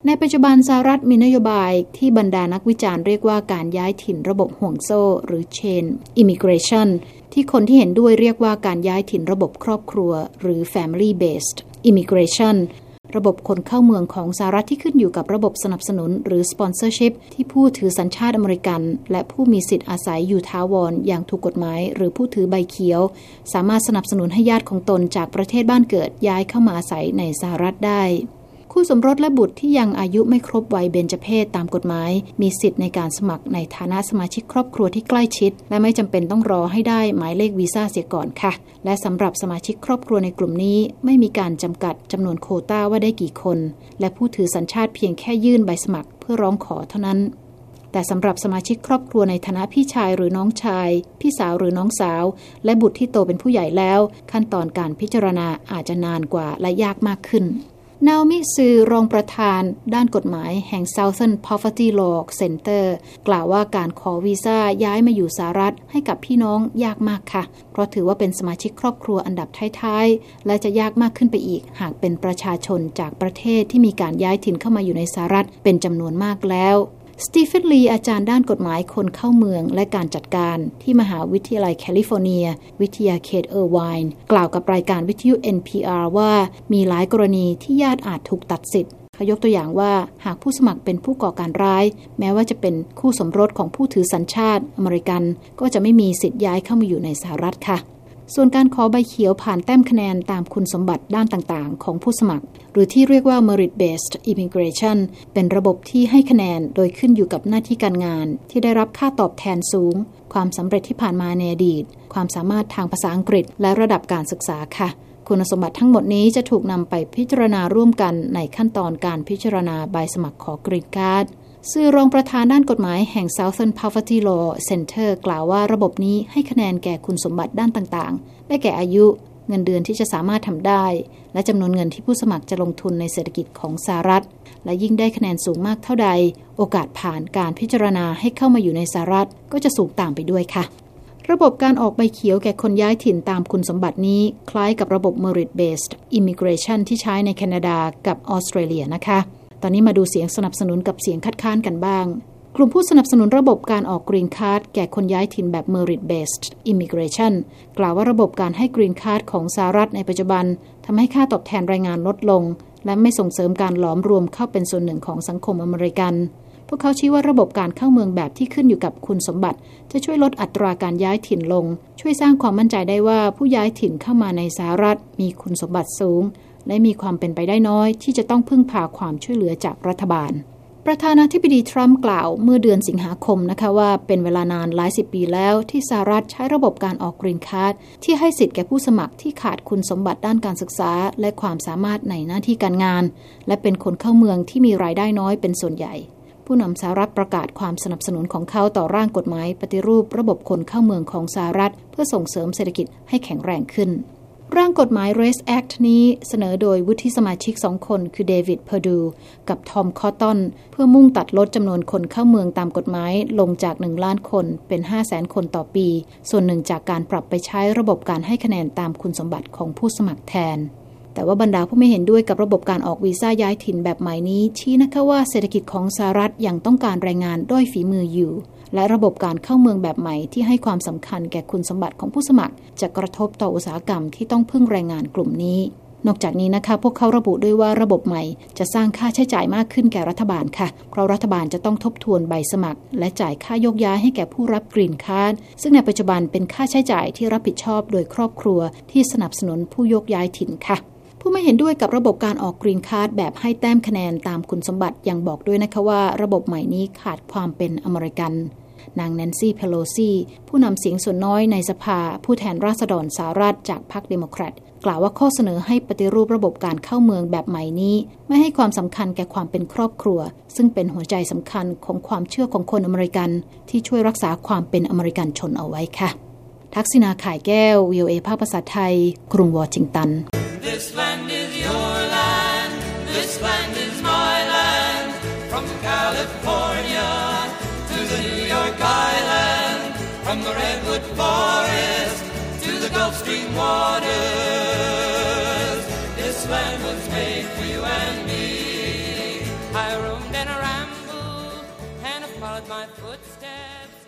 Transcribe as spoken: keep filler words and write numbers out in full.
ในปัจจุบันสหรัฐมีนโยบายที่บรรดานักวิจารณ์เรียกว่าการย้ายถิ่นระบบห่วงโซ่หรือ Chain Immigration ที่คนที่เห็นด้วยเรียกว่าการย้ายถิ่นระบบครอบครัวหรือ Family Based Immigration ระบบคนเข้าเมืองของสหรัฐที่ขึ้นอยู่กับระบบสนับสนุนหรือ Sponsorship ที่ผู้ถือสัญชาติอเมริกันและผู้มีสิทธิ์อาศัยอยู่ถาวรอย่างถูกกฎหมายหรือผู้ถือใบเขียวสามารถสนับสนุนให้ญาติของตนจากประเทศบ้านเกิดย้ายเข้ามาอาศัยในสหรัฐได้คู่สมรสและบุตรที่ยังอายุไม่ครบวัยเบญจเพสตามกฎหมายมีสิทธิ์ในการสมัครในฐานะสมาชิกครอบครัวที่ใกล้ชิดและไม่จำเป็นต้องรอให้ได้หมายเลขวีซ่าเสียก่อนค่ะและสำหรับสมาชิกครอบครัวในกลุ่มนี้ไม่มีการจำกัดจำนวนโควต้าว่าได้กี่คนและผู้ถือสัญชาติเพียงแค่ยื่นใบสมัครเพื่อร้องขอเท่านั้นแต่สำหรับสมาชิกครอบครัวในฐานะพี่ชายหรือน้องชายพี่สาวหรือน้องสาวและบุตรที่โตเป็นผู้ใหญ่แล้วขั้นตอนการพิจารณาอาจจะนานกว่าและยากมากขึ้นนาโอมิซือรองประธานด้านกฎหมายแห่ง Southern Poverty Law Center กล่าวว่าการขอวีซ่าย้ายมาอยู่สหรัฐให้กับพี่น้องยากมากค่ะเพราะถือว่าเป็นสมาชิกครอบครัวอันดับท้ายๆและจะยากมากขึ้นไปอีกหากเป็นประชาชนจากประเทศที่มีการย้ายถิ่นเข้ามาอยู่ในสหรัฐเป็นจำนวนมากแล้วสตีเฟนลีอาจารย์ด้านกฎหมายคนเข้าเมืองและการจัดการที่มหาวิทยาลัยแคลิฟอร์เนียวิทยาเขตเออร์ไวน์กล่าวกับรายการวิทยุ เอ็น พี อาร์ ว่ามีหลายกรณีที่ญาติอาจถูกตัดสิทธิ์เขายกตัวอย่างว่าหากผู้สมัครเป็นผู้ก่อการร้ายแม้ว่าจะเป็นคู่สมรสของผู้ถือสัญชาติอเมริกันก็จะไม่มีสิทธิ์ย้ายเข้ามาอยู่ในสหรัฐค่ะส่วนการขอใบเขียวผ่านแต้มคะแนนตามคุณสมบัติด้านต่างๆของผู้สมัครหรือที่เรียกว่า Merit Based Immigration เป็นระบบที่ให้คะแนนโดยขึ้นอยู่กับหน้าที่การงานที่ได้รับค่าตอบแทนสูงความสำเร็จที่ผ่านมาในอดีตความสามารถทางภาษาอังกฤษและระดับการศึกษาค่ะคุณสมบัติทั้งหมดนี้จะถูกนำไปพิจารณาร่วมกันในขั้นตอนการพิจารณาใบสมัครขอกรีนการ์ดซึ่งรองประธานด้านกฎหมายแห่ง Southern Poverty Law Center กล่าวว่าระบบนี้ให้คะแนนแก่คุณสมบัติด้านต่างๆได้แก่อายุเงินเดือนที่จะสามารถทำได้และจำนวนเงินที่ผู้สมัครจะลงทุนในเศรษฐกิจของสหรัฐและยิ่งได้คะแนนสูงมากเท่าใดโอกาสผ่านการพิจารณาให้เข้ามาอยู่ในสหรัฐก็จะสูงตามไปด้วยค่ะระบบการออกใบเขียวแก่คนย้ายถิ่นตามคุณสมบัตินี้คล้ายกับระบบ Merit Based Immigration ที่ใช้ในแคนาดากับออสเตรเลียนะคะตอนนี้มาดูเสียงสนับสนุนกับเสียงคัดค้านกันบ้างกลุ่มผู้สนับสนุนระบบการออกกรีนการ์ดแก่คนย้ายถิ่นแบบ Merit Based Immigration กล่าวว่าระบบการให้กรีนการ์ดของสหรัฐในปัจจุบันทำให้ค่าตอบแทนแรงงานลดลงและไม่ส่งเสริมการหลอมรวมเข้าเป็นส่วนหนึ่งของสังคมอเมริกันพวกเขาชี้ว่าระบบการเข้าเมืองแบบที่ขึ้นอยู่กับคุณสมบัติจะช่วยลดอัตราการย้ายถิ่นลงช่วยสร้างความมั่นใจได้ว่าผู้ย้ายถิ่นเข้ามาในสหรัฐมีคุณสมบัติสูงและมีความเป็นไปได้น้อยที่จะต้องพึ่งพาความช่วยเหลือจากรัฐบาลประธานาธิบดีทรัมป์กล่าวเมื่อเดือนสิงหาคมนะคะว่าเป็นเวลานานหลายสิบปีแล้วที่สหรัฐใช้ระบบการออกกรีนการ์ดที่ให้สิทธิ์แก่ผู้สมัครที่ขาดคุณสมบัติด้านการศึกษาและความสามารถในหน้าที่การงานและเป็นคนเข้าเมืองที่มีรายได้น้อยเป็นส่วนใหญ่ผู้นำสหรัฐประกาศความสนับสนุนของเขาต่อร่างกฎหมายปฏิรูประบบคนเข้าเมืองของสหรัฐเพื่อส่งเสริมเศรษฐกิจให้แข็งแรงขึ้นร่างกฎหมาย Race Act นี้เสนอโดยวุฒิสมาชิกสองคนคือเดวิดเพอร์ดูกับทอมคอตตันเพื่อมุ่งตัดลดจำนวนคนเข้าเมืองตามกฎหมายลงจากหนึ่งล้านคนเป็น ห้าแสน คนต่อปีส่วนหนึ่งจากการปรับไปใช้ระบบการให้คะแนนตามคุณสมบัติของผู้สมัครแทนแต่ว่าบรรดาผู้ไม่เห็นด้วยกับระบบการออกวีซ่าย้ายถิ่นแบบใหม่นี้ชี้นะคะว่าเศรษฐกิจของสหรัฐยังต้องการแรงงานด้อยฝีมืออยู่และระบบการเข้าเมืองแบบใหม่ที่ให้ความสำคัญแก่คุณสมบัติของผู้สมัครจะกระทบต่ออุตสาหกรรมที่ต้องพึ่งแรงงานกลุ่มนี้นอกจากนี้นะคะพวกเขาระบุด้วยว่าระบบใหม่จะสร้างค่าใช้จ่ายมากขึ้นแก่รัฐบาลค่ะเพราะรัฐบาลจะต้องทบทวนใบสมัครและจ่ายค่าโยกย้ายให้แก่ผู้รับกรีนการ์ดซึ่งในปัจจุบันเป็นค่าใช้จ่ายที่รับผิดชอบโดยครอบครัวที่สนับสนุนผู้โยกย้ายถิ่นค่ะผู้ไม่เห็นด้วยกับระบบการออกกรีนการ์ดแบบให้แต้มคะแนนตามคุณสมบัติยังบอกด้วยนะคะว่าระบบใหม่นี้ขาดความเป็นอเมริกันนางแนนซี่เพโลซีผู้นำเสียงส่วนน้อยในสภาผู้แทนราษฎรสหรัฐจากพรรคเดโมแครตกล่าวว่าข้อเสนอให้ปฏิรูประบบการเข้าเมืองแบบใหม่นี้ไม่ให้ความสำคัญแก่ความเป็นครอบครัวซึ่งเป็นหัวใจสำคัญของความเชื่อของคนอเมริกันที่ช่วยรักษาความเป็นอเมริกันชนเอาไว้ค่ะทักษิณาข่ายแก้ว วี โอ เอ ภาคภาษาไทยกรุงวอชิงตัน This land is your land This land is my land From California to the New York Island From the Redwood Forest to the Gulf Stream waters This land was made for you and me I roamed and I rambled, and I followed my footsteps